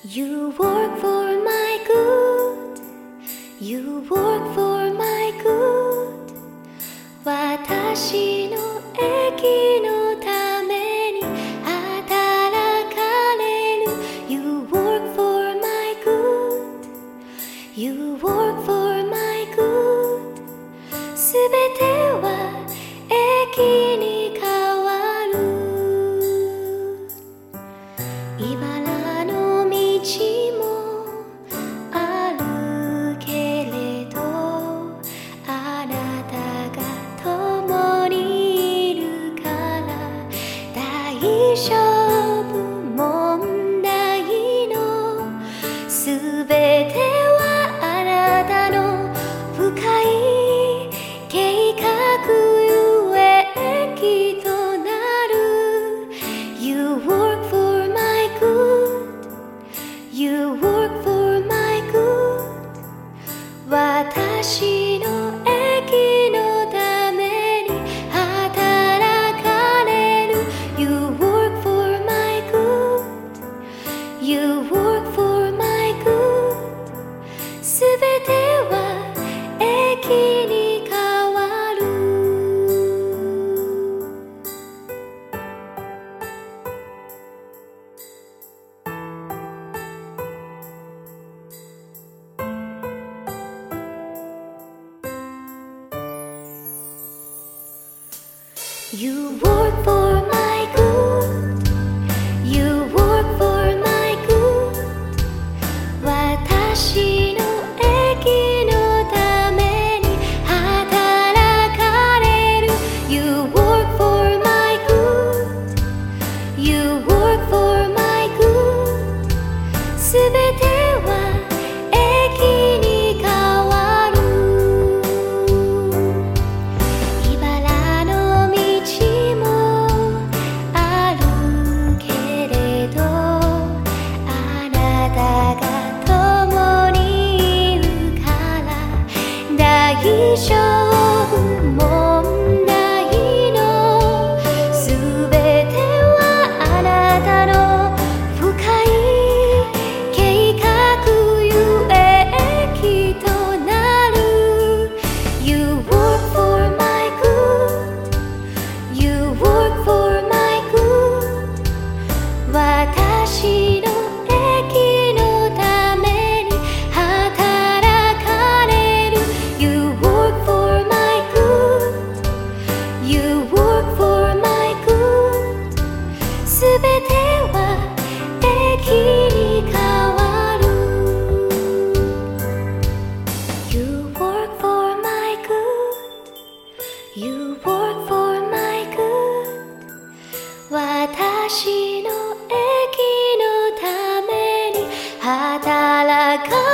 You work for my good. You work for my good. 私の益のために働かれる。You work for my good. You work for my good. すべては益に変わる。茨の道もあるけれど、あなたが共にいるから大丈夫、問題のすべてはあなたの深い計画ゆえ益となる。 You work for my good. You work for my good. 私の益のために働かれる。 You work for my good. You work for my good. すべては益に変わる。You work for my good. You work for my good. 私の益のために働かれる。 You work for my good. You work for my good. すべては益に変わる。茨の道もあるけれど、あなたが共にいるから大丈夫、問題のすべてはあなたの深い計画ゆえ益となる。 You work for my good. You work for my good. 私の益のために働かれる。 You work for my good. You work for my good. すべては益に変わる。 You work for my good. You work for my good. 私の益のために働か